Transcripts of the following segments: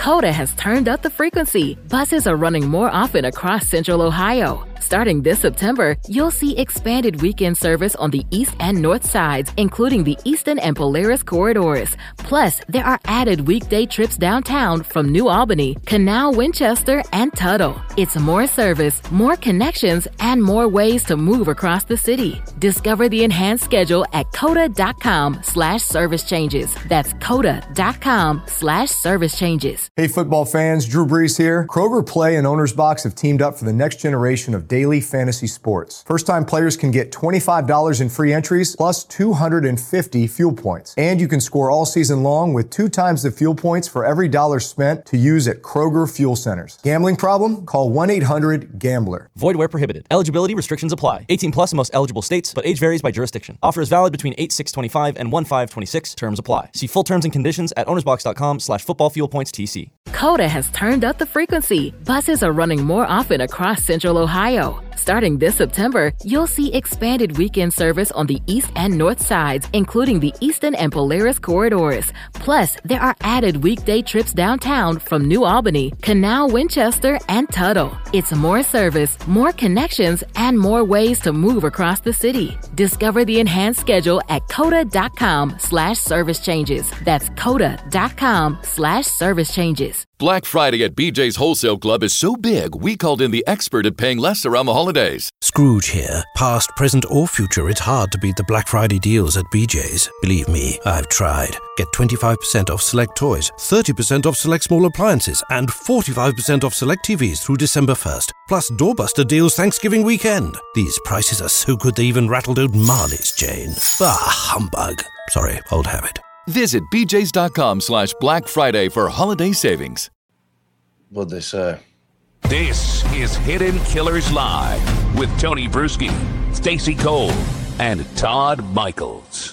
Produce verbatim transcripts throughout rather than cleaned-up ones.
Coda has turned up the frequency. Buses are running more often across Central Ohio. Starting this September, you'll see expanded weekend service on the east and north sides, including the Eastern and Polaris corridors. Plus, there are added weekday trips downtown from New Albany, Canal, Winchester, and Tuttle. It's more service, more connections, and more ways to move across the city. Discover the enhanced schedule at coda.com slash service changes. That's coda.com slash service changes. Hey, football fans, Drew Brees here. Kroger Play and Owner's Box have teamed up for the next generation of daily fantasy sports. First-time players can get twenty-five dollars in free entries plus two hundred fifty fuel points. And you can score all season long with two times the fuel points for every dollar spent to use at Kroger Fuel Centers. Gambling problem? Call one eight hundred gambler. Void where prohibited. Eligibility restrictions apply. eighteen plus in most eligible states, but age varies by jurisdiction. Offer is valid between eight six twenty-five and one five twenty-six. Terms apply. See full terms and conditions at ownersbox.com slash football fuel points TC. Coda has turned up the frequency. Buses are running more often across Central Ohio. Starting this September, you'll see expanded weekend service on the east and north sides, including the Eastern and Polaris corridors. Plus, there are added weekday trips downtown from New Albany, Canal, Winchester, and Tuttle. It's more service, more connections, and more ways to move across the city. Discover the enhanced schedule at coda.com slash service changes. That's coda.com slash service changes. Black Friday at B J's Wholesale Club is so big, we called in the expert at paying less around the holidays. Scrooge here. Past, present, or future, it's hard to beat the Black Friday deals at B J's. Believe me, I've tried. Get twenty-five percent off select toys, thirty percent off select small appliances, and forty-five percent off select T Vs through December first. Plus doorbuster deals Thanksgiving weekend. These prices are so good they even rattled old Marley's chain. Bah, humbug. Sorry, old habit. Visit bjs.com slash Black Friday for holiday savings. What'd they say? This is Hidden Killers Live with Tony Bruschi, Stacey Cole, and Todd Michaels.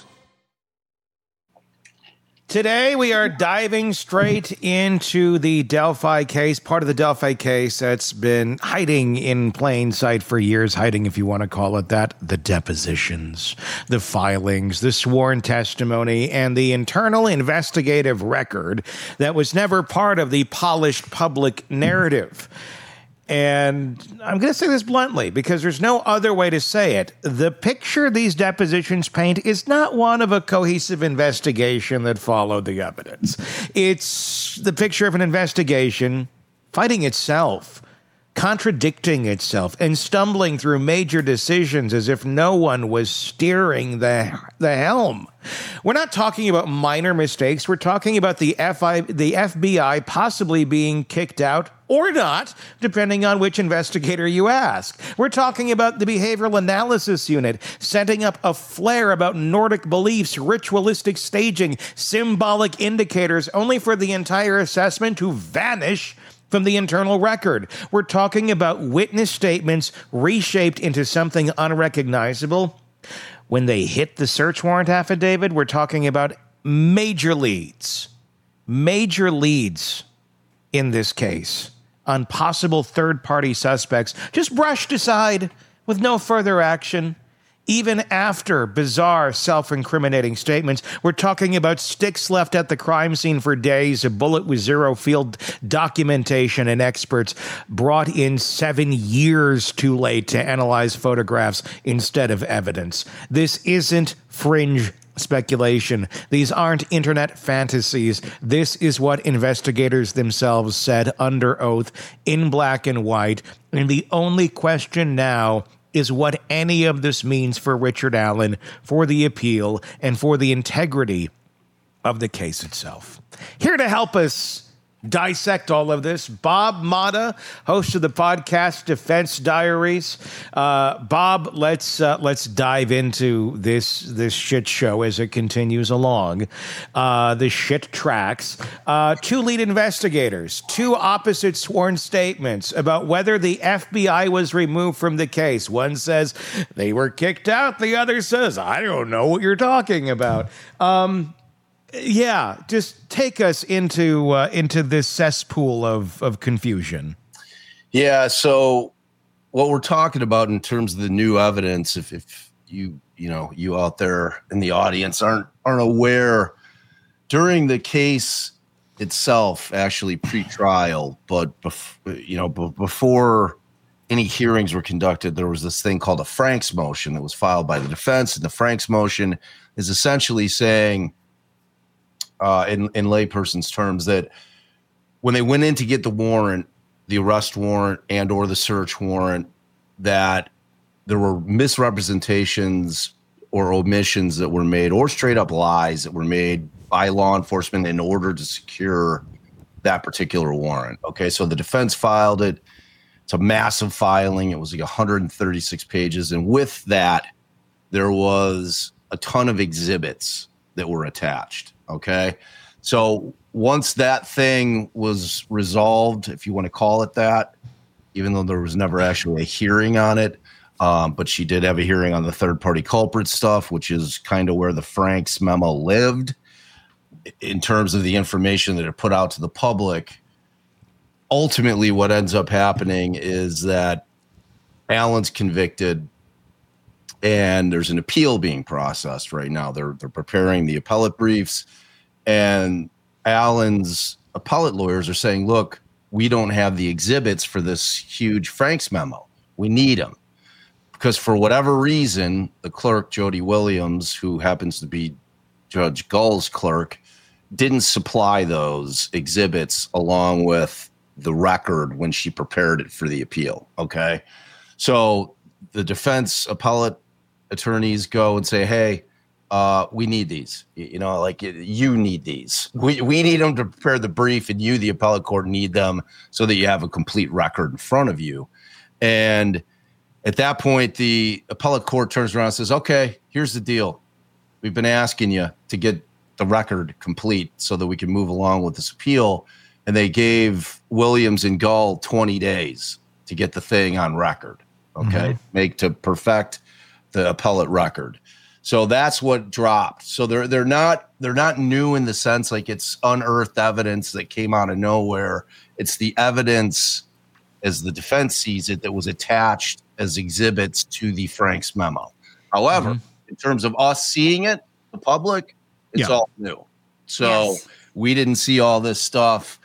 Today we are diving straight into the Delphi case, part of the Delphi case that's been hiding in plain sight for years, hiding if you want to call it that, the depositions, the filings, the sworn testimony, and the internal investigative record that was never part of the polished public narrative. And I'm going to say this bluntly because there's no other way to say it. The picture these depositions paint is not one of a cohesive investigation that followed the evidence. It's the picture of an investigation fighting itself, contradicting itself, and stumbling through major decisions as if no one was steering the, the helm. We're not talking about minor mistakes. We're talking about the F I, the F B I possibly being kicked out or not, depending on which investigator you ask. We're talking about the Behavioral Analysis Unit setting up a flare about Nordic beliefs, ritualistic staging, symbolic indicators, only for the entire assessment to vanish from the internal record. We're talking about witness statements reshaped into something unrecognizable. When they hit the search warrant affidavit, we're talking about major leads, major leads in this case on possible third-party suspects just brushed aside with no further action. Even after bizarre self-incriminating statements, we're talking about sticks left at the crime scene for days, a bullet with zero field documentation, and experts brought in seven years too late to analyze photographs instead of evidence. This isn't fringe speculation. These aren't internet fantasies. This is what investigators themselves said under oath in black and white. And the only question now is what any of this means for Richard Allen, for the appeal, and for the integrity of the case itself. Here to help us dissect all of this, Bob Motta, host of the podcast Defense Diaries. Uh, Bob, let's uh, let's dive into this this shit show as it continues along. Uh, the shit tracks. Uh, two lead investigators, two opposite sworn statements about whether the F B I was removed from the case. One says they were kicked out. The other says, I don't know what you're talking about. Um, Yeah, just take us into uh, into this cesspool of, of confusion. Yeah, so what we're talking about in terms of the new evidence, if, if you you know you out there in the audience aren't aren't aware, during the case itself actually pre-trial, but bef- you know, b- before any hearings were conducted, there was this thing called a Franks motion that was filed by the defense, and the Franks motion is essentially saying, uh, in in layperson's terms, that when they went in to get the warrant, the arrest warrant and or the search warrant, that there were misrepresentations or omissions that were made, or straight up lies that were made by law enforcement in order to secure that particular warrant. Okay, so the defense filed it. It's a massive filing. It was like one hundred thirty-six pages. And with that, there was a ton of exhibits that were attached. Okay, so once that thing was resolved, if you want to call it that, even though there was never actually a hearing on it, um, but she did have a hearing on the third-party culprit stuff, which is kind of where the Franks memo lived in terms of the information that it put out to the public. Ultimately, what ends up happening is that Allen's convicted, and there's an appeal being processed right now. They're they're preparing the appellate briefs, and Allen's appellate lawyers are saying, look, we don't have the exhibits for this huge Franks memo. We need them. Because for whatever reason, the clerk, Jody Williams, who happens to be Judge Gull's clerk, didn't supply those exhibits along with the record when she prepared it for the appeal. Okay. So the defense appellate attorneys go and say, hey, Uh, we need these, you know, like you need these. We we need them to prepare the brief, and you, the appellate court, need them so that you have a complete record in front of you. And at that point, the appellate court turns around and says, okay, here's the deal. We've been asking you to get the record complete so that we can move along with this appeal. And they gave Williams and Gull twenty days to get the thing on record. Okay. Mm-hmm. Make to perfect the appellate record. So that's what dropped. So they're they're not they're not new in the sense like it's unearthed evidence that came out of nowhere. It's the evidence, as the defense sees it, that was attached as exhibits to the Franks memo. However, mm-hmm. in terms of us seeing it, the public, it's yeah. all new. So yes. we didn't see all this stuff.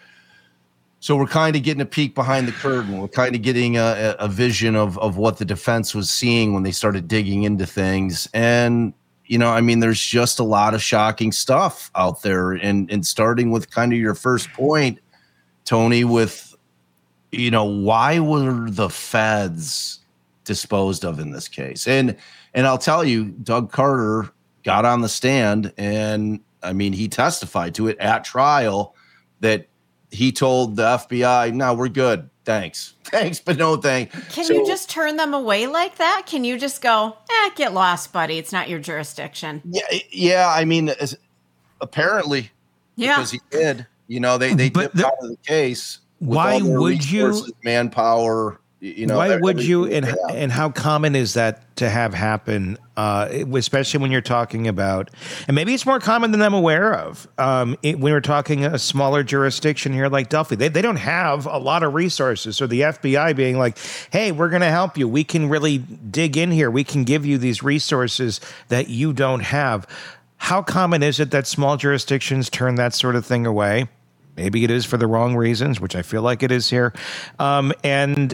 So we're kind of getting a peek behind the curtain. We're kind of getting a, a vision of, of what the defense was seeing when they started digging into things. And, you know, I mean, there's just a lot of shocking stuff out there. And, and starting with kind of your first point, Tony, with, you know, why were the feds disposed of in this case? And, and I'll tell you, Doug Carter got on the stand and, I mean, he testified to it at trial that he told the F B I, no, we're good. Thanks. Thanks, but no thank. Can so, you just turn them away like that? Can you just go, eh, get lost, buddy. It's not your jurisdiction. Yeah, yeah. I mean, apparently, yeah. because he did. You know, they, they dipped out of the case. Why would you? Manpower. You know, why would you? And and how common is that to have happen? Uh, especially when you're talking about, and maybe it's more common than I'm aware of. Um, it, when we're talking a smaller jurisdiction here like Delphi, they they don't have a lot of resources. So the F B I being like, "Hey, we're going to help you. We can really dig in here. We can give you these resources that you don't have." How common is it that small jurisdictions turn that sort of thing away? Maybe it is for the wrong reasons, which I feel like it is here. Um, and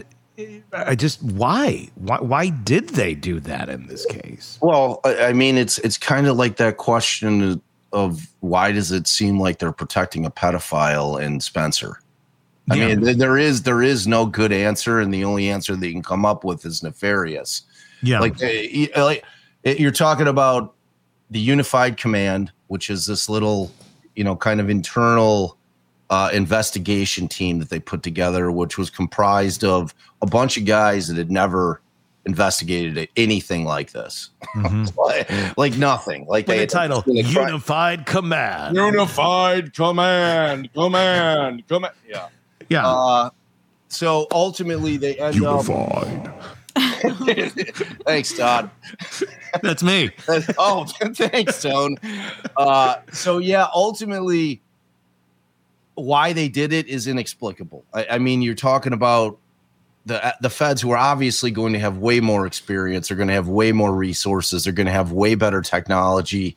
I just why? why why did they do that in this case? Well, I mean, it's it's kind of like that question of why does it seem like they're protecting a pedophile in Spencer? I yeah. mean, there is there is no good answer, and the only answer they can come up with is nefarious. Yeah, like like you're talking about the Unified Command, which is this little, you know, kind of internal Uh, investigation team that they put together, which was comprised of a bunch of guys that had never investigated anything like this. Mm-hmm. like, like nothing. Like With they the title Unified Command. Unified Command. Command. Command. Yeah. Yeah. Uh, so ultimately they end Unified. up. Thanks, Todd. That's me. oh, thanks, Tone. Uh, so yeah, ultimately, why they did it is inexplicable. I, I mean, you're talking about the the feds who are obviously going to have way more experience. They're going to have way more resources. They're going to have way better technology.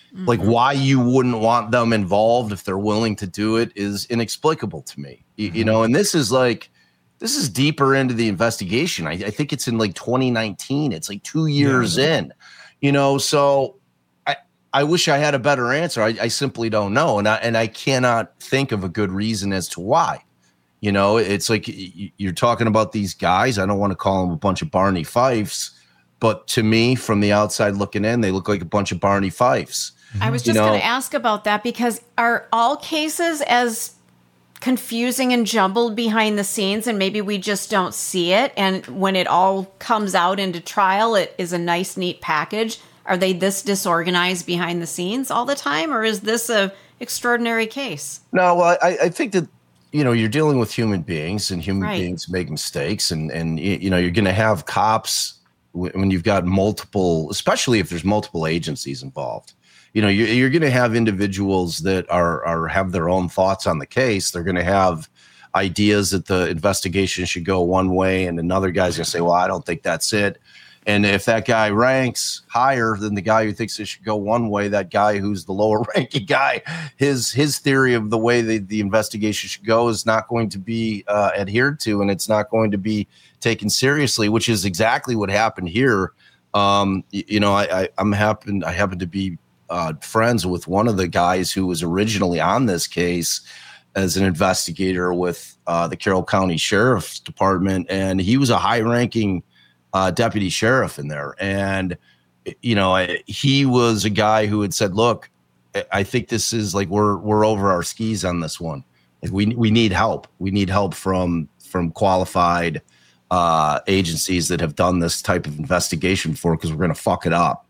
Mm-hmm. Like why you wouldn't want them involved if they're willing to do it is inexplicable to me. You, mm-hmm. you know, and this is like, this is deeper into the investigation. I, I think it's in like twenty nineteen. It's like two years yeah. in, you know, so I, I wish I had a better answer. I, I simply don't know. And I, and I cannot think of a good reason as to why. You know, it's like you're talking about these guys. I don't want to call them a bunch of Barney Fifes, but to me, from the outside looking in, they look like a bunch of Barney Fifes. I was just you know, going to ask about that because are all cases as confusing and jumbled behind the scenes and maybe we just don't see it? And when it all comes out into trial, it is a nice, neat package. Are they this disorganized behind the scenes all the time? Or is this a extraordinary case? No, well, I, I think that, you know, you're dealing with human beings and human right. beings make mistakes. And, and you know, you're going to have cops when you've got multiple, especially if there's multiple agencies involved. You know, you're, you're going to have individuals that are, are have their own thoughts on the case. They're going to have ideas that the investigation should go one way, and another guy's going to say, well, I don't think that's it. And if that guy ranks higher than the guy who thinks it should go one way, that guy who's the lower ranking guy, his his theory of the way the, the investigation should go is not going to be uh, adhered to, and it's not going to be taken seriously, which is exactly what happened here. Um, you, you know, I, I, I'm happen I happen to be uh, friends with one of the guys who was originally on this case as an investigator with uh, the Carroll County Sheriff's Department, and he was a high-ranking uh, deputy sheriff in there. And you know, I, he was a guy who had said, "Look, I think this is like we're we're over our skis on this one. Like we we need help. We need help from from qualified uh, agencies that have done this type of investigation before, because we're going to fuck it up."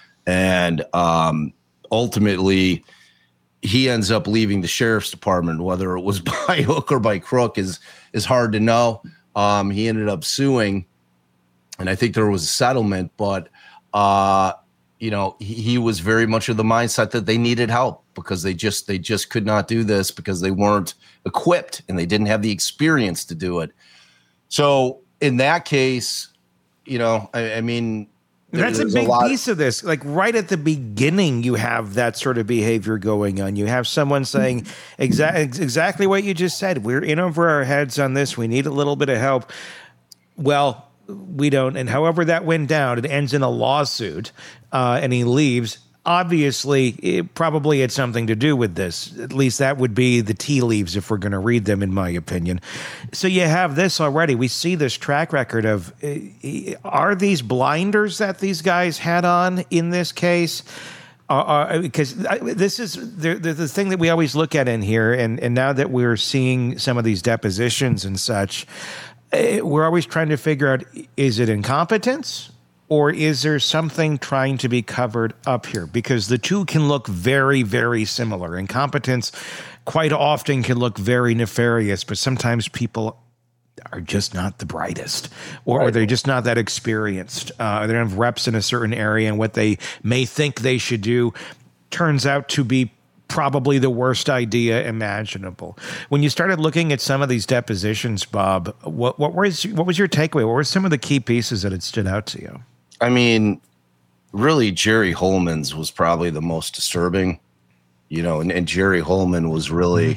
And um, ultimately, he ends up leaving the sheriff's department. Whether it was by hook or by crook is is hard to know. Um, he ended up suing, and I think there was a settlement. But uh, you know, he, he was very much of the mindset that they needed help because they just they just could not do this because they weren't equipped and they didn't have the experience to do it. So in that case, you know, I, I mean. That's a big a piece of this. Like right at the beginning, you have that sort of behavior going on. You have someone saying exa- exactly what you just said. We're in over our heads on this. We need a little bit of help. Well, we don't. And however that went down, it ends in a lawsuit uh, and he leaves. Obviously, it probably had something to do with this. At least that would be the tea leaves if we're going to read them, in my opinion. So you have this already. We see this track record of, uh, are these blinders that these guys had on in this case? Uh, because this is the, the, the thing that we always look at in here, and, and now that we're seeing some of these depositions and such, uh, we're always trying to figure out, is it incompetence? Or is there something trying to be covered up here? Because the two can look very, very similar. Incompetence quite often can look very nefarious, but sometimes people are just not the brightest, or, right. or they're just not that experienced. Uh, they don't have reps in a certain area, and what they may think they should do turns out to be probably the worst idea imaginable. When you started looking at some of these depositions, Bob, what, what was what was your takeaway? What were some of the key pieces that had stood out to you? I mean, really, Jerry Holman's was probably the most disturbing, you know, and, and Jerry Holman was really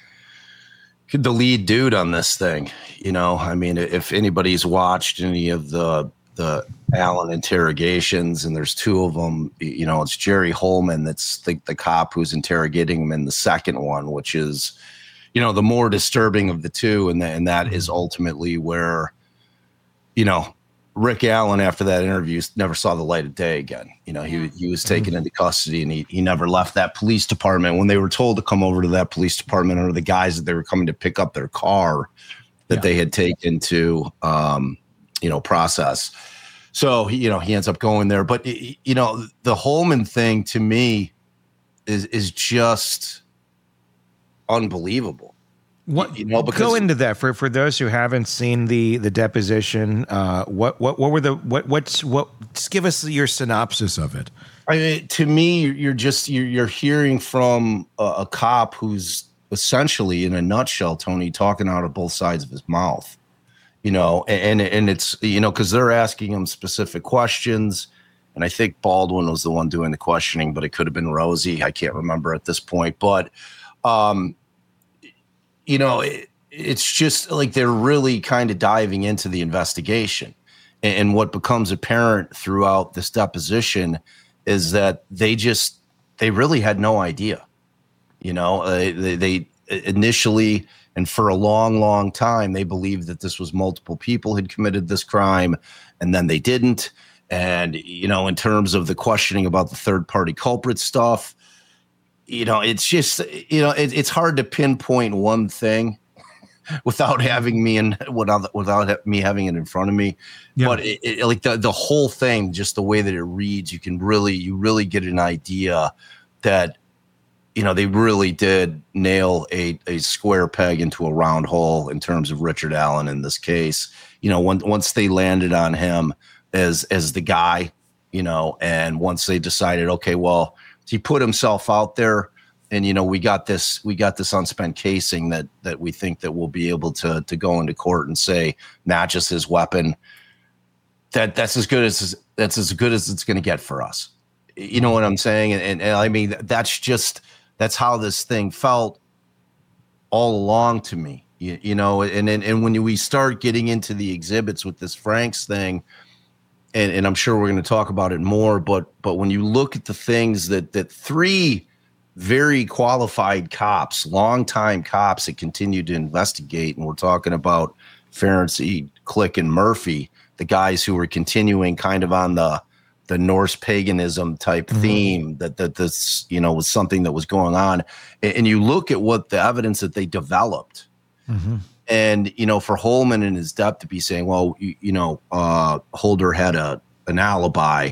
mm-hmm. the lead dude on this thing. You know, I mean, if anybody's watched any of the the Allen interrogations, and there's two of them, you know, it's Jerry Holman that's the, the cop who's interrogating him in the second one, which is, you know, the more disturbing of the two. And, the, and that is ultimately where, you know, Rick Allen, after that interview, never saw the light of day again. You know, he he was taken into custody, and he he never left that police department. When they were told to come over to that police department, or the guys that they were coming to pick up their car that yeah. they had taken to, um, you know, process. So, he, you know, he ends up going there. But, you know, the Holman thing to me is is just unbelievable. What, you know, because, go into that for, for those who haven't seen the the deposition. Uh, what what what were the what what's what? Just give us your synopsis of it. I mean, to me, you're just you're, you're hearing from a, a cop who's essentially, in a nutshell, Tony, talking out of both sides of his mouth. You know, and and it's, you know, because they're asking him specific questions, And I think Baldwin was the one doing the questioning, but it could have been Rosie. I can't remember at this point. But, um, you know, it, it's just like they're really kind of diving into the investigation. And, and what becomes apparent throughout this deposition is that they just, they really had no idea. You know, uh, they, they initially, and for a long, long time, they believed that this was multiple people had committed this crime, and then they didn't. And, you know, in terms of the questioning about the third party culprit stuff, you know, it's just, you know, it, it's hard to pinpoint one thing without having me in without without me having it in front of me. Yeah. But it, it, like the, the whole thing, just the way that it reads, you can really, you really get an idea that, you know, they really did nail a, a square peg into a round hole in terms of Richard Allen in this case. You know, when, once they landed on him as as the guy, you know, and once they decided, okay, well, he put himself out there, and, you know, we got this, we got this unspent casing that that we think that we'll be able to to go into court and say matches his weapon. That that's as good as that's as good as it's going to get for us. You know what I'm saying? And, and, and I mean, that's just that's how this thing felt all along to me. You, you know, and, and and when we start getting into the exhibits with this Franks thing, and, and I'm sure we're going to talk about it more, but but when you look at the things that that three very qualified cops, longtime cops that continue to investigate, and we're talking about Ferenczi, Click, and Murphy, the guys who were continuing kind of on the the Norse paganism type mm-hmm. theme that that this, you know, was something that was going on. And, and you look at what the evidence that they developed. Mm-hmm. And, you know, for Holman in his depth to be saying, well, you, you know, uh, Holder had a an alibi.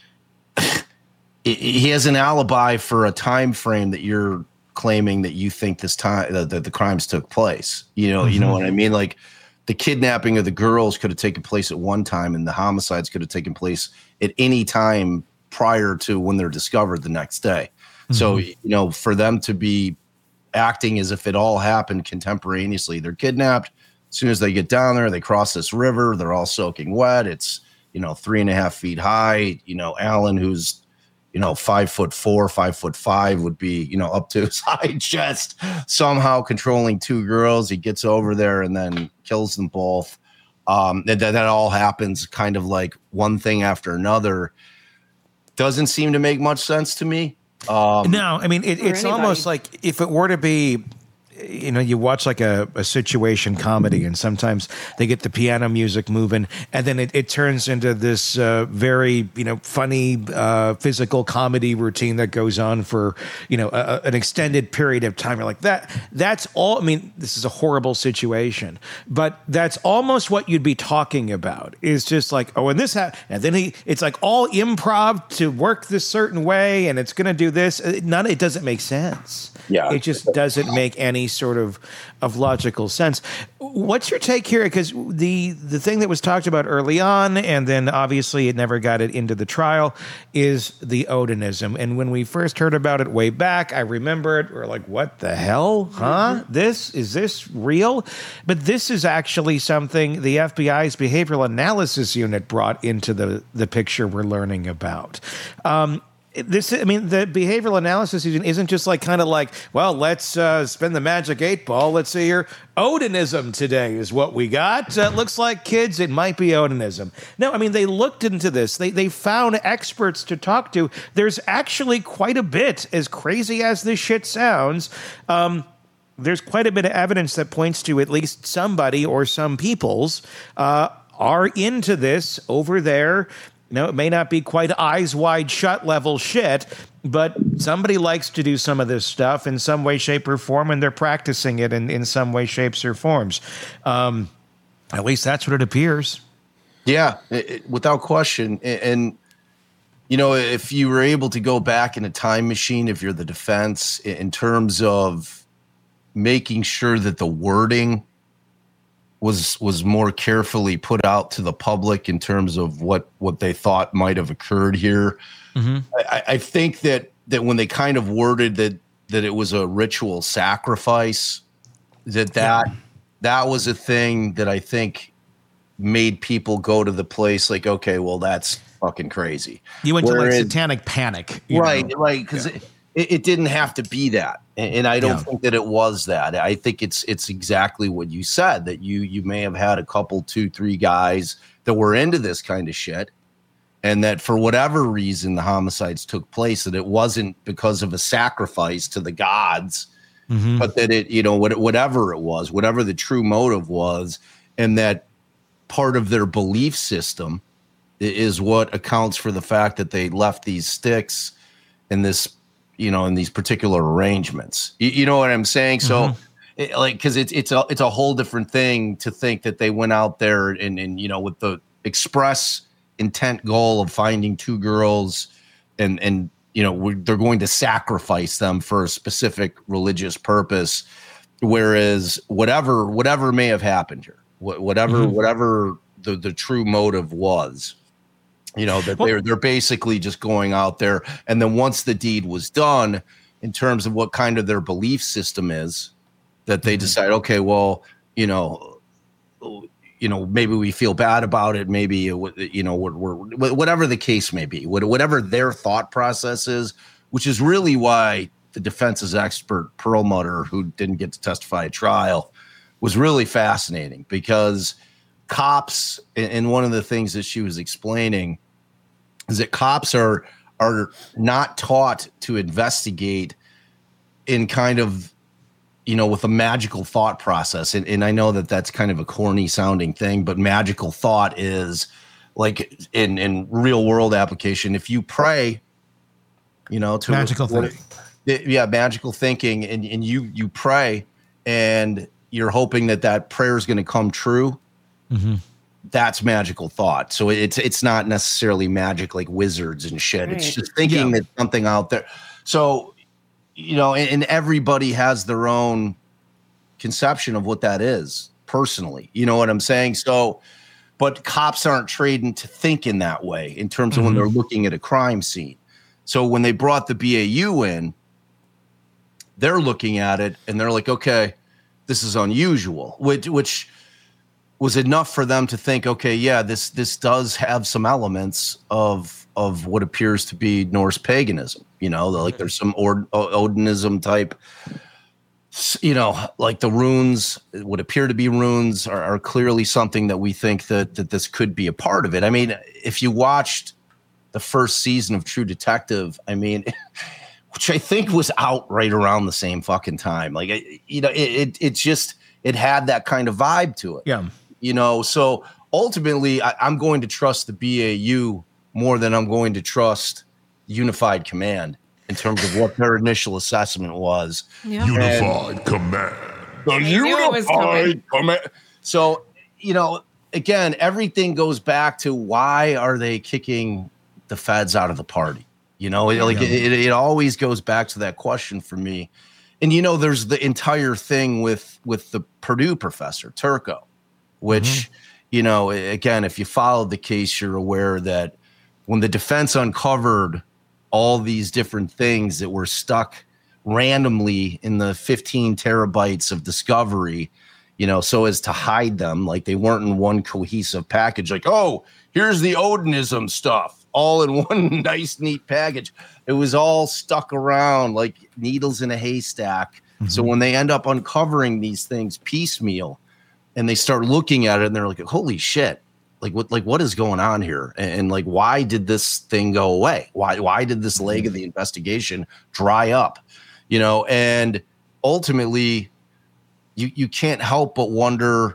He has an alibi for a time frame that you're claiming that you think this time that the, the crimes took place. You know, mm-hmm. you know what I mean? Like the kidnapping of the girls could have taken place at one time, and the homicides could have taken place at any time prior to when they're discovered the next day. Mm-hmm. So, you know, for them to be acting as if it all happened contemporaneously, they're kidnapped. As soon as they get down there, they cross this river. They're all soaking wet. It's, you know, three and a half feet high. You know, Allen, who's, you know, five foot four, five foot five, would be, you know, up to his high chest, somehow controlling two girls. He gets over there and then kills them both. Um, that, that all happens kind of like one thing after another. Doesn't seem to make much sense to me. Um, no, I mean, it, it's almost like if it were to be, you know, you watch like a, a situation comedy, and sometimes they get the piano music moving, and then it, it turns into this uh, very, you know, funny uh, physical comedy routine that goes on for, you know, a, an extended period of time. You're like, that, that's all. I mean, this is a horrible situation, but that's almost what you'd be talking about, is just like, oh, and this happened, and then he, it's like all improv to work this certain way, and it's going to do this. None, it doesn't make sense. Yeah, it just doesn't make any sort of, of logical sense. What's your take here? Because the the thing that was talked about early on, and then obviously it never got it into the trial, is the Odinism. And when we first heard about it way back, I remember it. We're like, what the hell? Huh? This, is this real? But this is actually something the F B I's Behavioral Analysis Unit brought into the, the picture we're learning about. Um, This, I mean, the behavioral analysis isn't just like kind of like, well, let's uh, spin the magic eight ball. Let's see here. Odinism today is what we got. Uh, looks like, kids, it might be Odinism. No, I mean, they looked into this. They they found experts to talk to. There's actually quite a bit, as crazy as this shit sounds. Um, there's quite a bit of evidence that points to at least somebody or some peoples uh, are into this over there. No, it may not be quite eyes wide shut level shit, but somebody likes to do some of this stuff in some way, shape, or form, and they're practicing it in, in some way, shapes, or forms. Um, at least that's what it appears. Yeah, it, it, without question. And, and, you know, if you were able to go back in a time machine, if you're the defense, in terms of making sure that the wording was was more carefully put out to the public in terms of what, what they thought might have occurred here. Mm-hmm. I, I think that that when they kind of worded that that it was a ritual sacrifice, that that, yeah. that was a thing that I think made people go to the place like, okay, well, that's fucking crazy. You went Whereas, to like satanic panic. Right, know? right. Because yeah. it, it didn't have to be that. And, and I don't yeah. think that it was that. I think it's it's exactly what you said, that you you may have had a couple, two, three guys that were into this kind of shit. And that for whatever reason, the homicides took place, that it wasn't because of a sacrifice to the gods, mm-hmm. but that it, you know, what, whatever it was, whatever the true motive was, and that part of their belief system is what accounts for the fact that they left these sticks in this, you know, in these particular arrangements. You, you know what I'm saying? Mm-hmm. So, it, like, because it's it's a it's a whole different thing to think that they went out there and and you know with the express intent goal of finding two girls and and you know we're, they're going to sacrifice them for a specific religious purpose, whereas whatever whatever may have happened here, wh- whatever mm-hmm. whatever the the true motive was, you know, that well, they're they're basically just going out there, and then once the deed was done, in terms of what kind of their belief system is, that they mm-hmm. decide, okay, well, you know you know, maybe we feel bad about it. Maybe, you know, we're, we're, whatever the case may be, whatever their thought process is, which is really why the defense's expert Perlmutter, who didn't get to testify at trial, was really fascinating, because cops, and one of the things that she was explaining is that cops are, are not taught to investigate in kind of, you know, with a magical thought process. And, and I know that that's kind of a corny sounding thing, but magical thought is like in, in real world application. If you pray, you know, to magical what, thinking. Yeah. Magical thinking. And, and you, you pray and you're hoping that that prayer is going to come true. Mm-hmm. That's magical thought. So it's, it's not necessarily magic like wizards and shit. Right. It's just thinking yeah. that something out there. So, you know, and, and everybody has their own conception of what that is personally. You know what I'm saying? So, but cops aren't trained to think in that way in terms of mm-hmm. when they're looking at a crime scene. So when they brought the B A U in, they're looking at it and they're like, okay, this is unusual, which, which was enough for them to think, okay, yeah, this, this does have some elements of, of what appears to be Norse paganism. You know, like there's some Od- Odinism type, you know, like the runes, what appear to be runes are, are clearly something that we think that, that this could be a part of it. I mean, if you watched the first season of True Detective, I mean, which I think was out right around the same fucking time. Like, you know, it, it, it just, it had that kind of vibe to it. Yeah. You know, so ultimately I, I'm going to trust the B A U more than I'm going to trust Unified Command in terms of what their initial assessment was. Yeah. Unified and Command. The Unified Command. So, you know, again, everything goes back to why are they kicking the feds out of the party? You know, yeah. like it, it, it always goes back to that question for me. And, you know, there's the entire thing with, with the Purdue professor, Turco, which, mm-hmm. you know, again, if you followed the case, you're aware that when the defense uncovered all these different things that were stuck randomly in the fifteen terabytes of discovery, you know, so as to hide them, like they weren't in one cohesive package, like, oh, here's the Odinism stuff, all in one nice, neat package. It was all stuck around like needles in a haystack. Mm-hmm. So when they end up uncovering these things piecemeal and they start looking at it and they're like, holy shit. Like what, like what is going on here? And, and like, why did this thing go away? Why, why did this leg of the investigation dry up? You know, and ultimately you, you can't help but wonder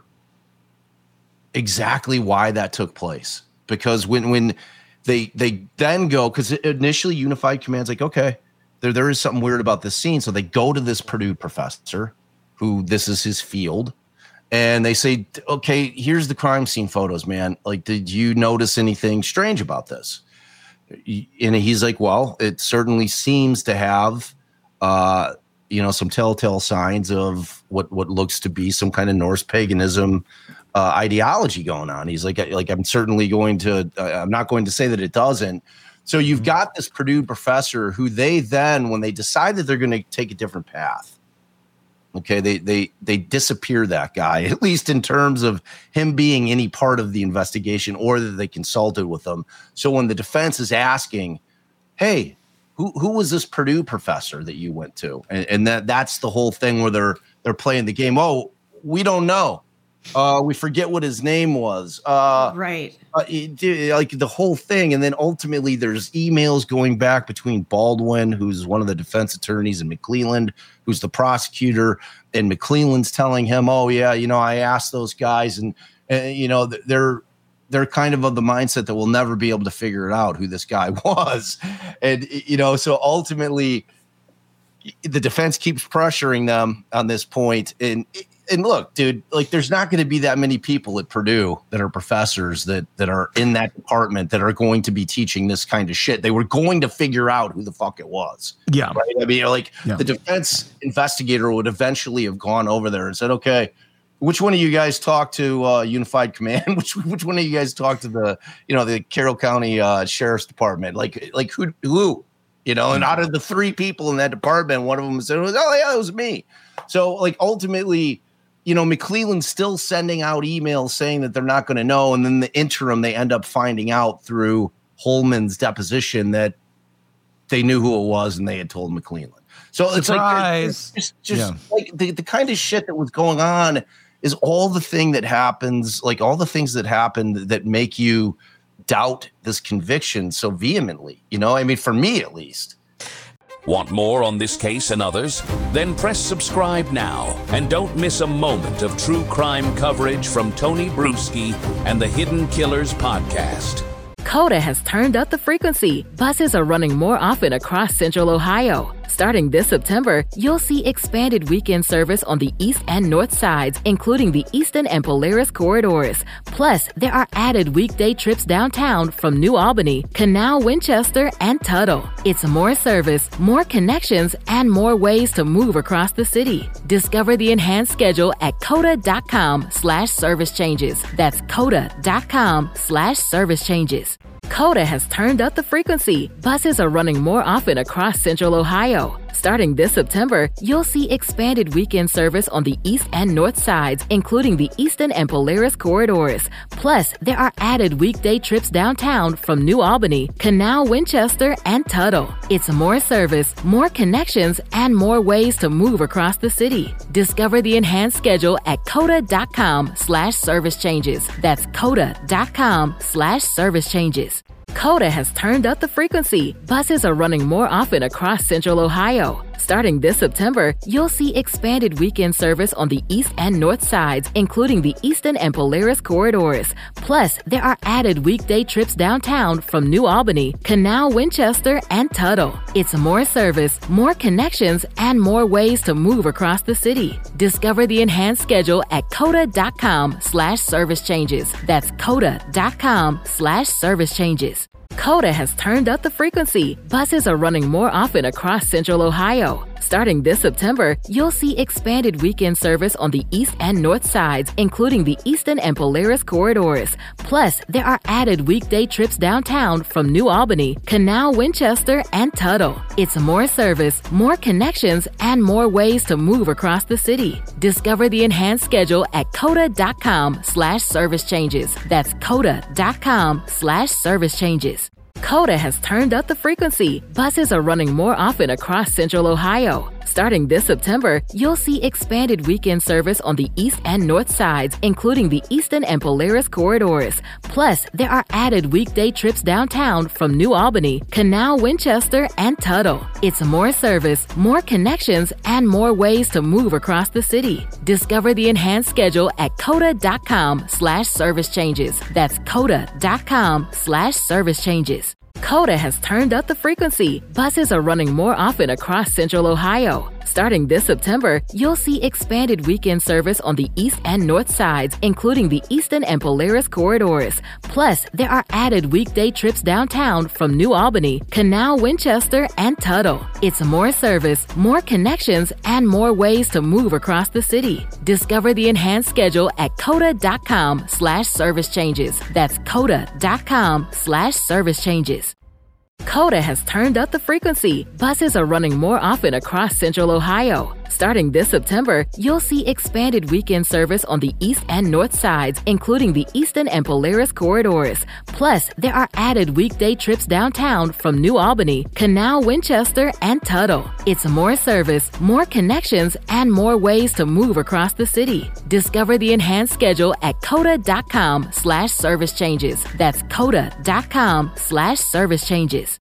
exactly why that took place. Because when, when they, they then go, because initially Unified Command's like, okay, there, there is something weird about this scene. So they go to this Purdue professor who this is his field. And they say, okay, here's the crime scene photos, man. Like, did you notice anything strange about this? And he's like, well, it certainly seems to have, uh, you know, some telltale signs of what, what looks to be some kind of Norse paganism uh, ideology going on. He's like, like, I'm certainly going to, uh, I'm not going to say that it doesn't. So you've got this Purdue professor who they then, when they decide that they're going to take a different path, Okay, they they they disappear that guy, at least in terms of him being any part of the investigation or that they consulted with him. So when the defense is asking, hey, who who was this Purdue professor that you went to? And, and that that's the whole thing where they're they're playing the game. Oh, we don't know. Uh, we forget what his name was. Uh, right. Uh, it, like the whole thing. And then ultimately there's emails going back between Baldwin, who's one of the defense attorneys, and McClelland, who's the prosecutor. And McClelland's telling him, oh, yeah, you know, I asked those guys and, and you know, they're they're kind of of the mindset that we'll never be able to figure it out who this guy was. And, you know, so ultimately the defense keeps pressuring them on this point. And And look, dude, like there's not going to be that many people at Purdue that are professors that that are in that department that are going to be teaching this kind of shit. They were going to figure out who the fuck it was. Yeah. Right? I mean, like yeah. the defense investigator would eventually have gone over there and said, okay, which one of you guys talked to uh, Unified Command? which which one of you guys talked to the, you know, the Carroll County uh, Sheriff's Department? Like, like who, who, you know, and out of the three people in that department, one of them said, oh, yeah, it was me. So like ultimately, you know, McClelland's still sending out emails saying that they're not going to know. And then the interim, they end up finding out through Holman's deposition that they knew who it was and they had told McClelland. So it's Surprise. like, it's just, just Yeah. like the, the kind of shit that was going on is all the thing that happens, like all the things that happen that make you doubt this conviction so vehemently. You know, I mean, for me, at least. Want more on this case and others? Then press subscribe now and don't miss a moment of true crime coverage from Tony Bruschi and the Hidden Killers podcast. Coda has turned up the frequency. Buses are running more often across Central Ohio. Starting this September, you'll see expanded weekend service on the east and north sides, including the Easton and Polaris corridors. Plus, there are added weekday trips downtown from New Albany, Canal, Winchester, and Tuttle. It's more service, more connections, and more ways to move across the city. Discover the enhanced schedule at coda.com slash service changes. That's coda.com slash service changes. Coda has turned up the frequency. Buses are running more often across Central Ohio. Starting this September, you'll see expanded weekend service on the east and north sides, including the Easton and Polaris corridors. Plus, there are added weekday trips downtown from New Albany, Canal, Winchester, and Tuttle. It's more service, more connections, and more ways to move across the city. Discover the enhanced schedule at coda.com slash service changes. That's coda.com slash service changes. Coda has turned up the frequency. Buses are running more often across Central Ohio. Starting this September, you'll see expanded weekend service on the east and north sides, including the Easton and Polaris corridors. Plus, there are added weekday trips downtown from New Albany, Canal, Winchester, and Tuttle. It's more service, more connections, and more ways to move across the city. Discover the enhanced schedule at coda.com slash service changes. That's coda.com slash service changes. Coda has turned up the frequency. Buses are running more often across Central Ohio. Starting this September, you'll see expanded weekend service on the east and north sides, including the Easton and Polaris corridors. Plus, there are added weekday trips downtown from New Albany, Canal, Winchester, and Tuttle. It's more service, more connections, and more ways to move across the city. Discover the enhanced schedule at coda.com slash service changes. That's coda.com slash service changes. Coda has turned up the frequency. Buses are running more often across Central Ohio. Starting this September, you'll see expanded weekend service on the east and north sides, including the Easton and Polaris corridors. Plus, there are added weekday trips downtown from New Albany, Canal, Winchester, and Tuttle. It's more service, more connections, and more ways to move across the city. Discover the enhanced schedule at coda.com slash service changes. That's coda.com slash service changes. Coda has turned up the frequency. Buses are running more often across Central Ohio. Starting this September, you'll see expanded weekend service on the east and north sides, including the Easton and Polaris corridors. Plus, there are added weekday trips downtown from New Albany, Canal, Winchester, and Tuttle. It's more service, more connections, and more ways to move across the city. Discover the enhanced schedule at coda.com slash service changes. That's coda.com slash service changes. Coda has turned up the frequency. Buses are running more often across Central Ohio. Starting this September, you'll see expanded weekend service on the east and north sides, including the Eastern and Polaris corridors. Plus, there are added weekday trips downtown from New Albany, Canal, Winchester, and Tuttle. It's more service, more connections, and more ways to move across the city. Discover the enhanced schedule at coda.com slash service changes. That's coda.com slash service changes.